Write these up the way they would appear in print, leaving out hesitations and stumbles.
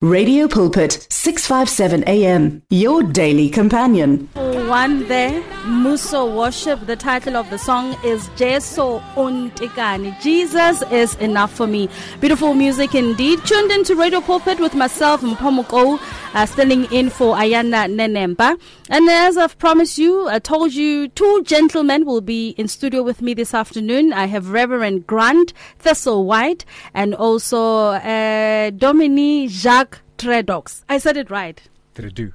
Radio Pulpit, 657 AM, your daily companion. One there, Muso Worship. The title of the song is Jesu Untikani. Jesus is enough for me. Beautiful music indeed. Tuned into Radio Pulpit with myself, Mpomuko, filling in for Ayana Nenemba. And as I've promised you, I told you, two gentlemen will be in studio with me this afternoon. I have Reverend Grant Thistlewaite and also Dominique Jacques Tredox. I said it right. Tredu.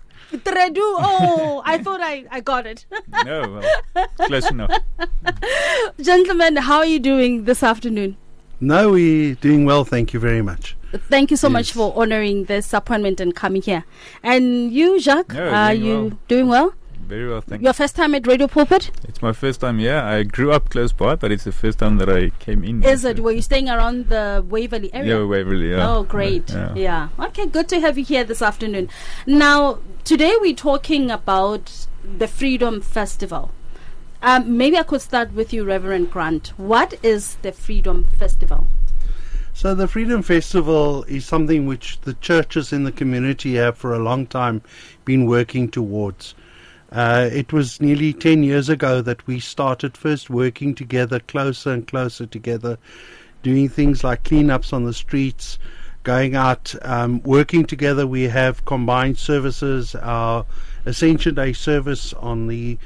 Oh, I thought I got it. No, well, close enough. Gentlemen, how are you doing this afternoon? No, we're doing well, thank you very much. Thank you so much for honoring this appointment and coming here. And you, Jacques, are you doing well? Very well, thank you. Your first time at Radio Pulpit? It's my first time here. I grew up close by, but it's the first time that I came in. Is it? Were you staying around the Waverley area? Yeah, Waverley, yeah. Oh, great. Yeah. Okay, good to have you here this afternoon. Now, today we're talking about the Freedom Festival. Maybe I could start with you, Reverend Grant. What is the Freedom Festival? So the Freedom Festival is something which the churches in the community have for a long time been working towards. It was nearly 10 years ago that we started first working together, closer and closer together, doing things like cleanups on the streets, going out, working together. We have combined services. Our Ascension Day service on the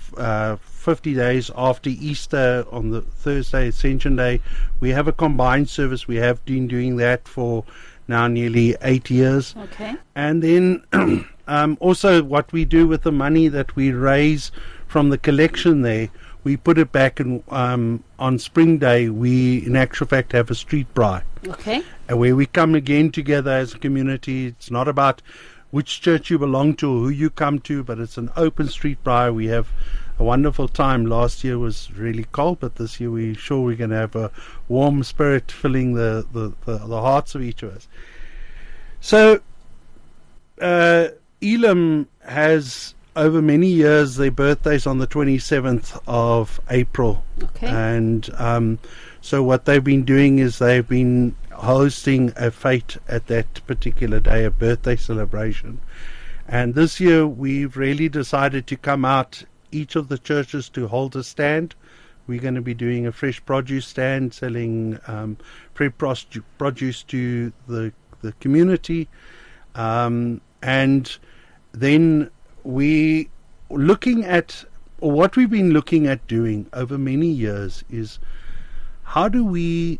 50 days after Easter, on the Thursday, Ascension Day, we have a combined service. We have been doing that for now nearly 8 years. Okay. And then also what we do with the money that we raise from the collection there, we put it back in, on Spring Day. We, in actual fact, have a street braai. Okay. Where we come again together as a community. It's not about which church you belong to or who you come to, but it's an open street braai. We have a wonderful time. Last year was really cold, but this year we're sure we're going to have a warm spirit filling the hearts of each of us. So Elim has, over many years, their birthdays on the 27th of April. Okay. And so what they've been doing is they've been hosting a fete at that particular day, a birthday celebration. And this year we've really decided to come out, each of the churches, to hold a stand. We're going to be doing a fresh produce stand, selling fresh produce to the community. And then we looking at, or what we've been looking at doing over many years, is how do we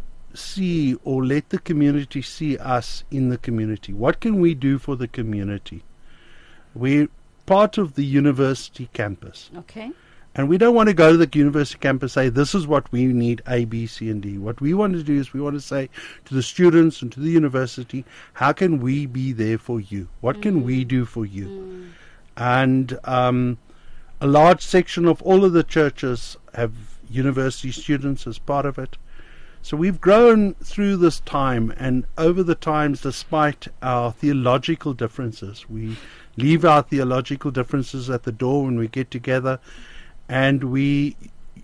see or let the community see us in the community? What can we do for the community? We're part of the university campus. Okay. And we don't want to go to the university campus and say, this is what we need, A, B, C, and D. What we want to do is we want to say to the students and to the university, how can we be there for you? What can we do for you? And a large section of all of the churches have university students as part of it. So we've grown through this time, and over the times, despite our theological differences, we leave our theological differences at the door when we get together, and we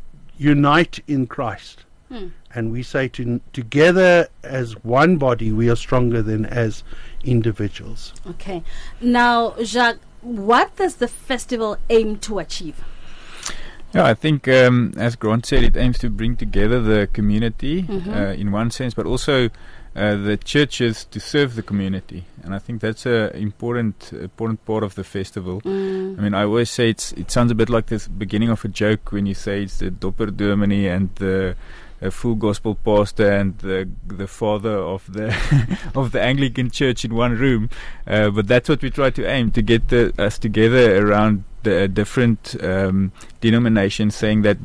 unite in Christ. And we say together as one body, we are stronger than as individuals. Okay. Now, Jacques, what does the festival aim to achieve? Yeah, I think, as Grant said, it aims to bring together the community in one sense, but also the churches to serve the community. And I think that's an important part of the festival. I mean, I always say it sounds a bit like the beginning of a joke when you say it's the Dopperdominee and the full gospel pastor and the father of the of the Anglican Church in one room. But that's what we try to aim, to get us together around the different denominations, saying that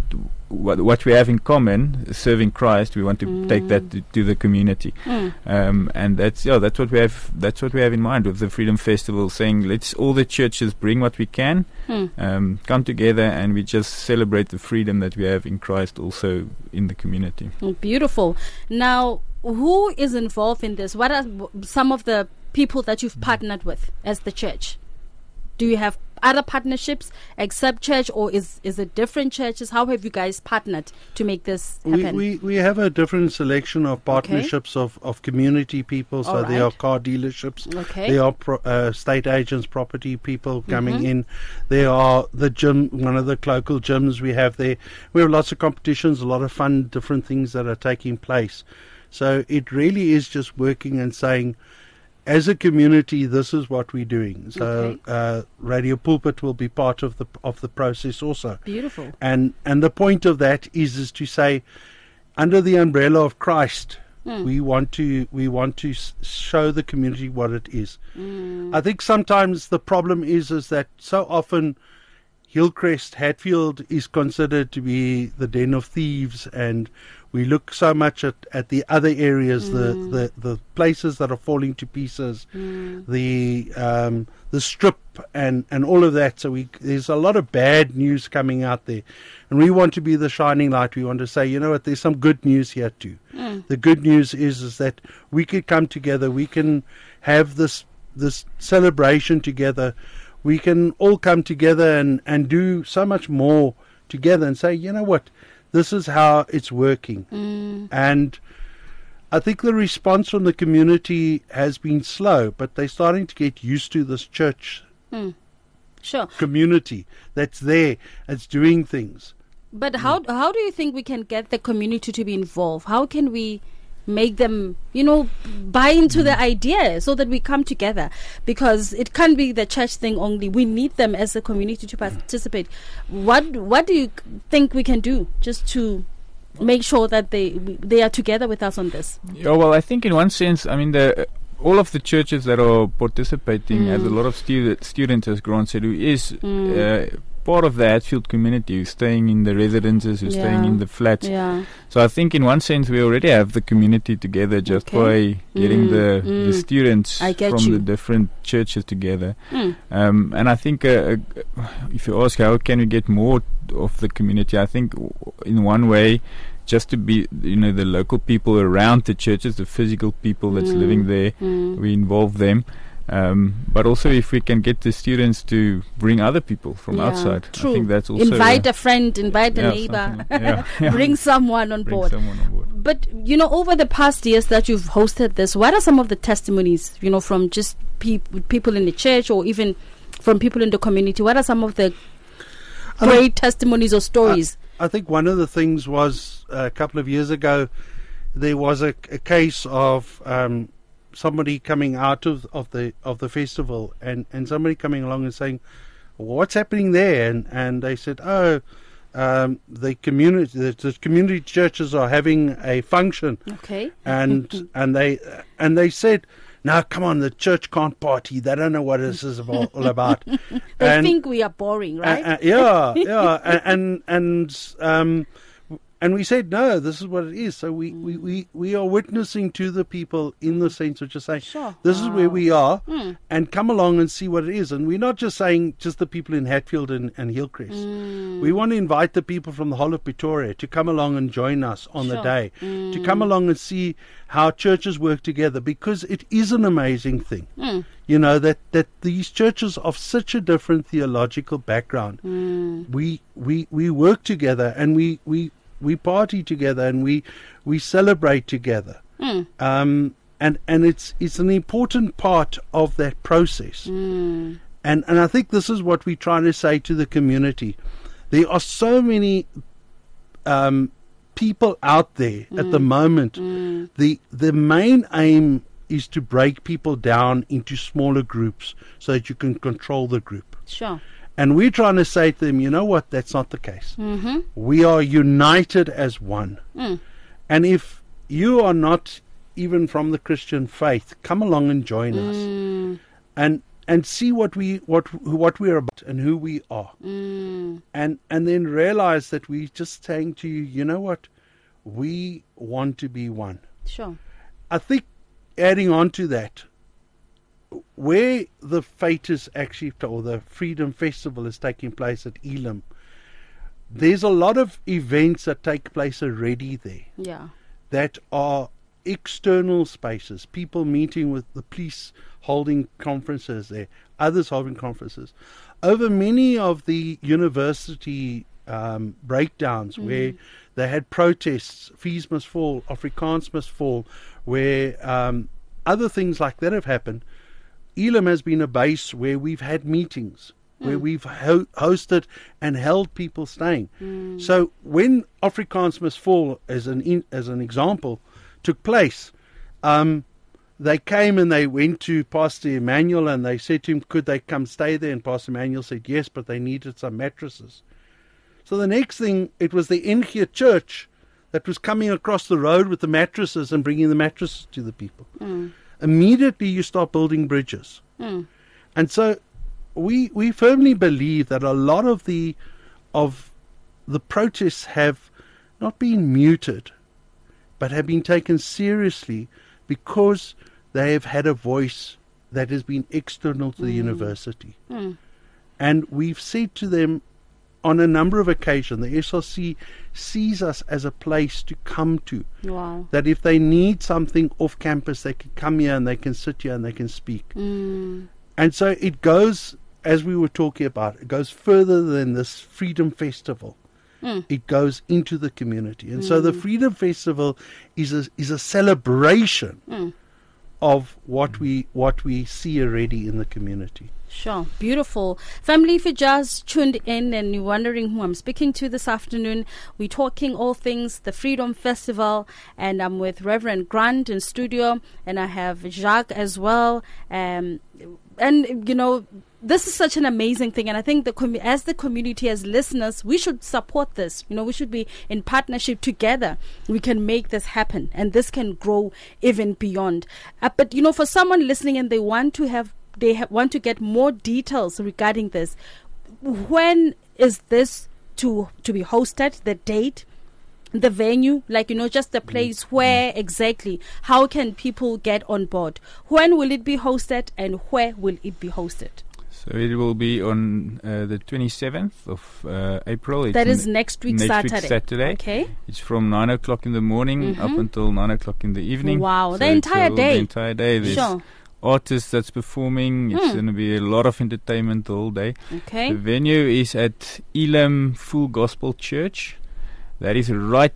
what we have in common, serving Christ, we want to take that to the community. And that's what we have. That's what we have in mind with the Freedom Festival, saying let's all the churches bring what we can, come together, and we just celebrate the freedom that we have in Christ also in the community. Beautiful. Now, who is involved in this? What are some of the people that you've partnered with as the church? Do you have other partnerships except church, or is it different churches? How have you guys partnered to make this happen? We have a different selection of partnerships of community people. So there are car dealerships. Okay. There are state agents, property people coming in. There are the gym, one of the local gyms we have there. We have lots of competitions, a lot of fun, different things that are taking place. So it really is just working and saying, as a community, this is what we're doing. So Radio Pulpit will be part of the process also. Beautiful. And the point of that is to say, under the umbrella of Christ, we want to show the community what it is. I think sometimes the problem is that so often Hillcrest, Hatfield is considered to be the den of thieves, and we look so much at the other areas, the places that are falling to pieces, the strip and all of that. So there's a lot of bad news coming out there, and we want to be the shining light. We want to say, you know what, there's some good news here too. The good news is that we could come together, we can have this celebration together. We can all come together and do so much more together and say, you know what, this is how it's working. And I think the response from the community has been slow, but they're starting to get used to this church community that's there, that's doing things. But how do you think we can get the community to be involved? How can we make them, buy into the idea so that we come together? Because it can't be the church thing only. We need them as a community to participate. What do you think we can do just to make sure that they are together with us on this? Yeah, well, I think in one sense, I mean, all of the churches that are participating has a lot of students, as Grant said, who is part of the Hatfield community, who's staying in the residences, who's staying in the flats. Yeah. So I think in one sense we already have the community together just by getting the students from the different churches together. And I think if you ask how can we get more of the community, I think in one way, just to be, the local people around the churches, the physical people that's living there, we involve them. But also if we can get the students to bring other people from outside. True. I think that's also invite a friend, invite a neighbor, bring someone on board. But over the past years that you've hosted this, what are some of the testimonies, from just people in the church or even from people in the community? What are some of the great testimonies or stories? I think one of the things was a couple of years ago there was a case of somebody coming out of the festival and somebody coming along and saying, what's happening there? And they said, the community churches are having a function. Okay. And they said, no, come on, the church can't party. They don't know what this is all about. They think we are boring, right? And we said, no, this is what it is. So we are witnessing to the people in the sense of just saying, this is where we are, and come along and see what it is. And we're not just saying just the people in Hatfield and Hillcrest. We want to invite the people from the whole of Pretoria to come along and join us on the day, to come along and see how churches work together, because it is an amazing thing. That these churches of such a different theological background, we work together and we party together and we celebrate together. And it's an important part of that process. And I think this is what we're trying to say to the community. There are so many people out there at the moment. The main aim is to break people down into smaller groups so that you can control the group. Sure. And we're trying to say to them, you know what, that's not the case. We are united as one. And if you are not even from the Christian faith, come along and join us. And see what we're about and who we are. And then realize that we're just saying to you, you know what, we want to be one. Sure. I think adding on to that, where the fete is actually, or the Freedom Festival is taking place at Elim, there's a lot of events that take place already there. Yeah. That are external spaces, people meeting with the police, holding conferences there, others holding conferences. Over many of the university breakdowns where they had protests, fees must fall, Afrikaans must fall, where other things like that have happened, Elim has been a base where we've had meetings, where we've hosted and held people staying. So when Afrikaans must fall, as an example, took place, they came and they went to Pastor Emmanuel and they said to him, could they come stay there? And Pastor Emmanuel said yes, but they needed some mattresses. So the next thing, it was the NG Church that was coming across the road with the mattresses and bringing the mattresses to the people. Immediately you start building bridges. And so we firmly believe that a lot of the protests have not been muted, but have been taken seriously because they have had a voice that has been external to the university. And we've said to them on a number of occasions, the SRC sees us as a place to come to. Wow. That if they need something off campus, they can come here and they can sit here and they can speak. And so it goes, as we were talking about, it goes further than this Freedom Festival. It goes into the community. And so the Freedom Festival is a celebration of what we see already in the community. Sure. Beautiful. Family, if you just tuned in and you're wondering who I'm speaking to this afternoon, we're talking all things the Freedom Festival, and I'm with Reverend Grant in studio, and I have Jacques as well. And you know, this is such an amazing thing, and I think as the community, as listeners, we should support this. You know, we should be in partnership together. We can make this happen, and this can grow even beyond. But you know, for someone listening and they want to get more details regarding this, when is this to be hosted? The date, the venue, like, you know, just the place where exactly, how can people get on board? When will it be hosted and where will it be hosted? So it will be on the 27th of April. That is next week Saturday. Saturday. Okay. It's from 9 o'clock in the morning up until 9 o'clock in the evening. Wow, so the entire day. The entire day. There's Sure. artists that's performing. It's going to be a lot of entertainment the whole day. Okay. The venue is at Elim Full Gospel Church. That is right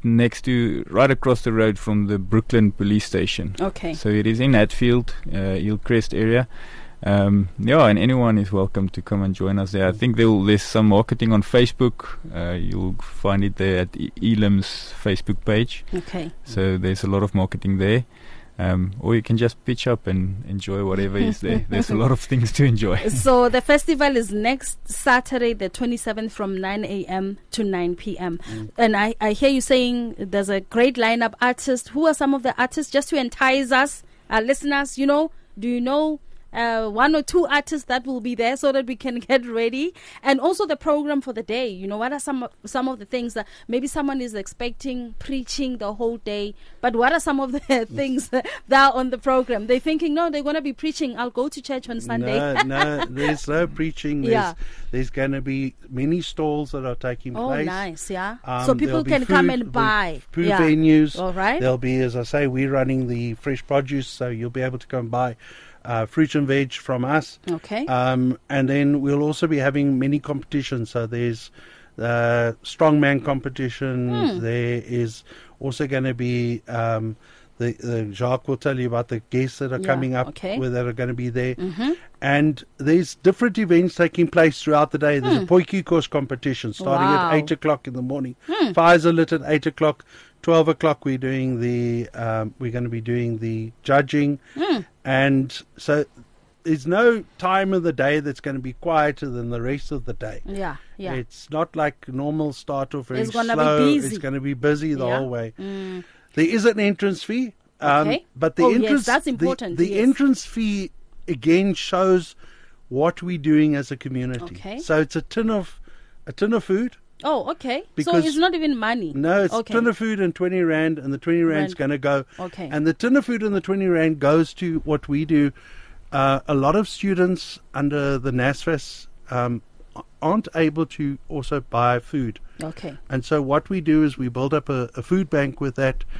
across the road from the Brooklyn police station. Okay. So it is in Hatfield, Hillcrest area. And anyone is welcome to come and join us there. I think there's some marketing on Facebook. You'll find it there at Elim's Facebook page. Okay. So there's a lot of marketing there. Or you can just pitch up and enjoy whatever is there. There's a lot of things to enjoy. So the festival is next Saturday, the 27th, from 9 a.m. to 9 p.m. And I hear you saying there's a great lineup artists. Who are some of the artists? Just to entice us, our listeners, you know, do you know one or two artists that will be there so that we can get ready? And also the program for the day. You know, what are some of the things that maybe someone is expecting preaching the whole day, but what are some of the things that are on the program? They're thinking, no, they're going to be preaching. I'll go to church on Sunday. No, there's no preaching. There's going to be many stalls that are taking place. Oh, nice, yeah. So people can food, come and buy. Food venues. All right. There'll be, as I say, we're running the fresh produce, so you'll be able to come buy fruit and veg from us. Okay. And then we'll also be having many competitions. So there's strongman competition. There is also going to be the Jacques will tell you about the guests that are coming up that are going to be there. And there's different events taking place throughout the day. There's a Potjie course competition starting at 8 o'clock in the morning. Fires are lit at 8 o'clock. 12 o'clock we're going to be doing the judging. And so there's no time of the day that's going to be quieter than the rest of the day. Yeah. It's not like normal start off very It's gonna slow. be busy. It's going to be busy the whole way. There is an entrance fee. But the entrance, yes, that's important. The entrance fee again shows what we're doing as a community. Okay. So it's a tin of food. Oh, okay. So Because- it's not even money. No, it's okay. tin of food and 20 rand, and the 20 rand's going to go. Okay. And the tin of food and the 20 rand goes to what we do. A lot of students under the NSFAS aren't able to also buy food. Okay. And so what we do is we build up a food bank with that,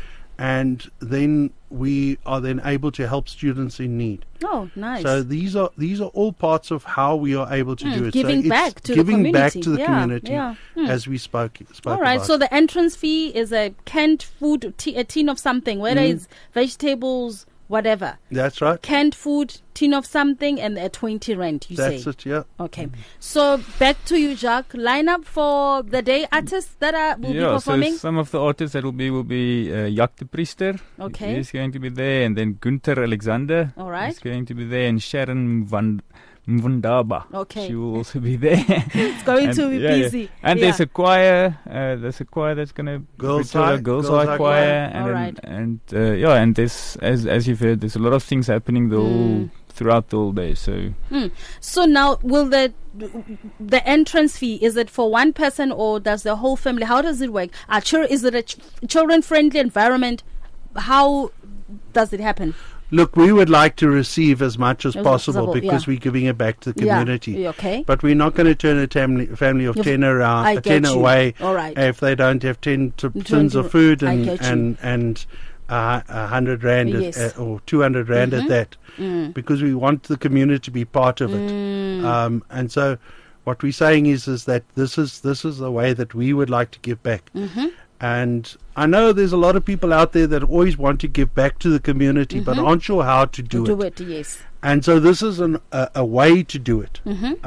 and then we are then able to help students in need. Oh, nice. So these are all parts of how we are able to do it. Giving so back it's to the giving community. back to the Yeah, community, yeah. as we spoke All right, about. so the entrance fee is a canned food, a tin of something, whether it's vegetables, whatever. That's right. Canned food, tin of something, and a 20 rand, you That's say. it, yeah. Okay. So back to you, Jacques. Line up for the day artists that will be performing. So some of the artists that will be Jack de Priester. Okay. He's going to be there, and then Gunther Alexander. All right. He's going to be there, and Sharon van Mvundaba. Okay. She will also be there. It's going And to be busy. And Yeah. there's a choir. There's a choir that's going to Girls' High choir, Choir. and Alright. and and there's as you've heard, there's a lot of things happening throughout the whole day. So So now, will the entrance fee, is it for one person or does the whole family? How does it work? Is it a children-friendly environment? How does it happen? Look, we would like to receive as much as As possible possible, because yeah. we're giving it back to the community. Yeah. Okay. But we're not going to turn a family of 10 I around, get 10 you. away All right. if they don't have 10 tins 20 of food I and get you. and 100 rand Yes. or 200 rand at that, because we want the community to be part of it. And so, what we're saying is that this is the way that we would like to give back. And I know there's a lot of people out there that always want to give back to the community, but aren't sure how to do it. Yes. And so this is a way to do it.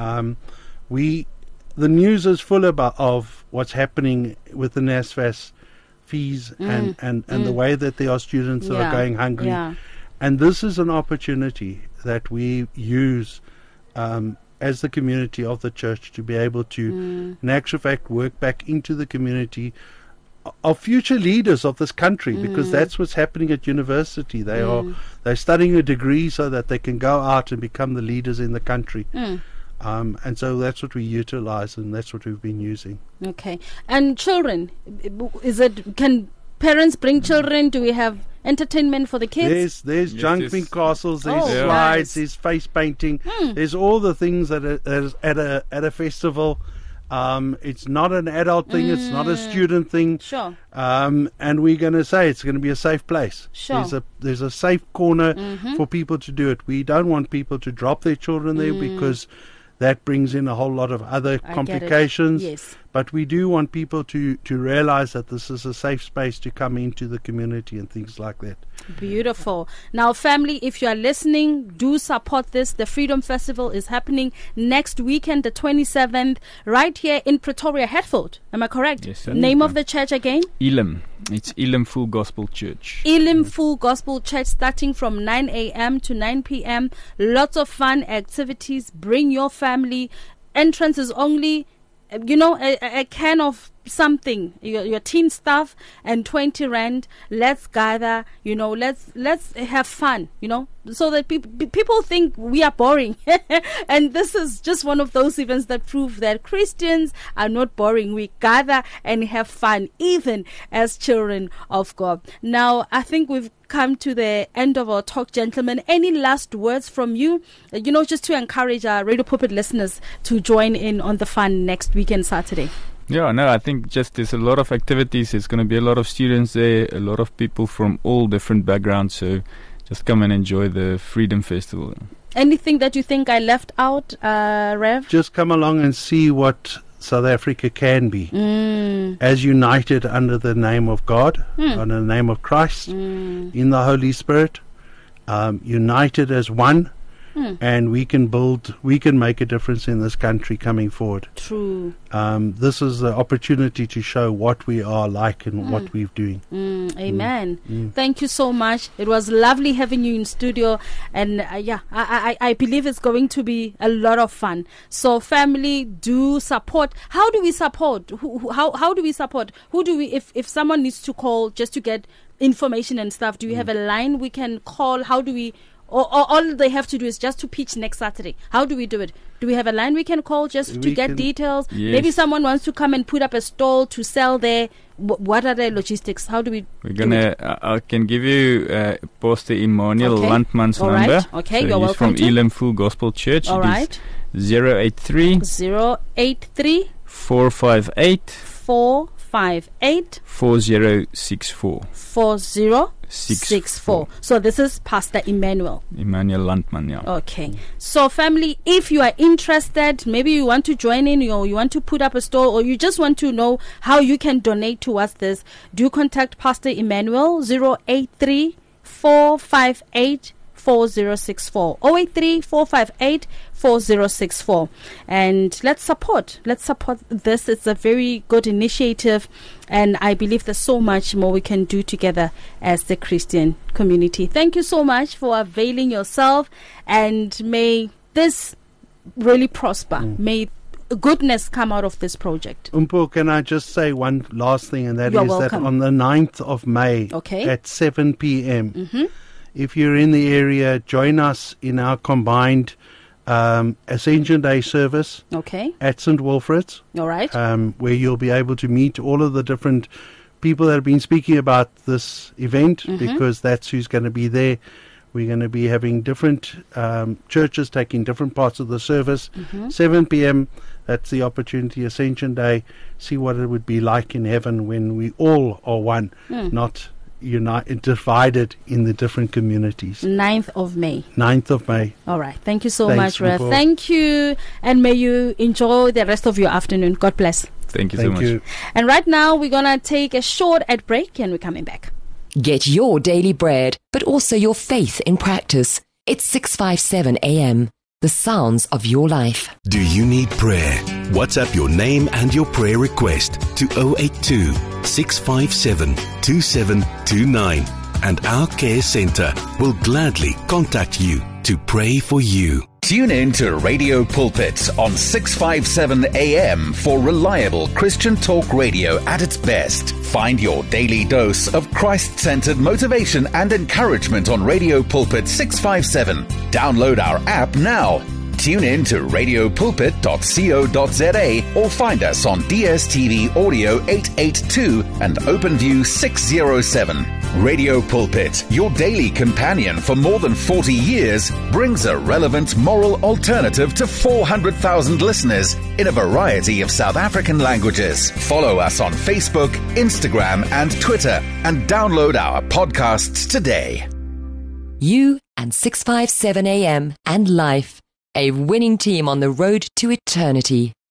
The news is full of what's happening with the NSFAS fees and the way that there are students that are going hungry. Yeah. And this is an opportunity that we use as the community of the church to be able to, in actual fact, work back into the community of future leaders of this country, because that's what's happening at university. They're studying a degree so that they can go out and become the leaders in the country. And so that's what we utilize, and that's what we've been using. Okay. And children, can parents bring children? Do we have entertainment for the kids? There's jumping castles, there's Oh, slides, nice. there's face painting, there's all the things that is at a festival. It's not an adult thing, it's not a student thing. Sure. And we're going to say it's going to be a safe place. Sure. There's a safe corner for people to do it. We don't want people to drop their children there because that brings in a whole lot of other complications. Yes. But we do want people to realize that this is a safe space to come into the community and things like that. Beautiful. Now, family, if you are listening, do support this. The Freedom Festival is happening next weekend, the 27th, right here in Pretoria, Hatfield. Am I correct? Yes, sir. Name of the church again? Elim. It's Elim Full Gospel Church. Elim Full Gospel Church, starting from 9 a.m. to 9 p.m. Lots of fun activities. Bring your family. Entrance is only, a can of something, your teen stuff, and 20 rand. Let's gather, let's have fun, so that people think we are boring. And this is just one of those events that prove that Christians are not boring. We gather and have fun, even as children of God. Now, I think we've come to the end of our talk, gentlemen. Any last words from you, just to encourage our Radio Pulpit listeners to join in on the fun next weekend, Saturday? Yeah, no, I think just there's a lot of activities. There's going to be a lot of students there, a lot of people from all different backgrounds. So just come and enjoy the Freedom Festival. Anything that you think I left out, Rev? Just come along and see what South Africa can be, as united under the name of God, under the name of Christ, in the Holy Spirit, united as one, and we can make a difference in this country coming forward. True. This is the opportunity to show what we are like and what we're doing. Amen. Thank you so much. It was lovely having you in studio, and I believe it's going to be a lot of fun. So family, do support. How do we support? How do we support? Who do we, if someone needs to call just to get information and stuff, do we have a line we can call? How do we, or all they have to do is just to pitch next Saturday? How do we do it? Do we have a line we can call just to get details? Yes. Maybe someone wants to come and put up a stall to sell there. What are the logistics? How do we I can give you Pastor Emmanuel Landman's All number. right. Okay, so you're he's welcome from to. Elim Full Gospel Church. All It right. is 083 083 458 458 4064. 4064. So this is Pastor Emmanuel Landman, yeah. Okay. So family, if you are interested, maybe you want to join in, or you want to put up a store, or you just want to know how you can donate towards this, do contact Pastor Emmanuel 083 458 4064 083 458 4064, and let's support this. It's a very good initiative, and I believe there's so much more we can do together as the Christian community. Thank you so much for availing yourself, and may this really prosper. May goodness come out of this project. Umpo, can I just say one last thing, and that You're is welcome. that on the 9th of May at 7 p.m, if you're in the area, join us in our combined Ascension Day service at St. Wilfrid's. All right. Where you'll be able to meet all of the different people that have been speaking about this event, because that's who's going to be there. We're going to be having different churches taking different parts of the service. 7 p.m, that's the opportunity, Ascension Day. See what it would be like in heaven when we all are one, not united, divided in the different communities. 9th of May. 9th of May. All right. Thank you so Thanks, much, Rev. Nicole. Thank you. And may you enjoy the rest of your afternoon. God bless. Thank you so much. You. And right now, we're going to take a short ad break, and we're coming back. Get your daily bread, but also your faith in practice. It's 657 AM. The sounds of your life. Do you need prayer? WhatsApp your name and your prayer request to 082 657 2729, and our care centre will gladly contact you to pray for you. Tune in to Radio Pulpit on 657 AM for reliable Christian talk radio at its best. Find your daily dose of Christ-centered motivation and encouragement on Radio Pulpit 657. Download our app now. Tune in to radiopulpit.co.za or find us on DSTV Audio 882 and OpenView 607. Radio Pulpit, your daily companion for more than 40 years, brings a relevant moral alternative to 400,000 listeners in a variety of South African languages. Follow us on Facebook, Instagram, and Twitter, and download our podcasts today. You and 657 AM and life. A winning team on the road to eternity.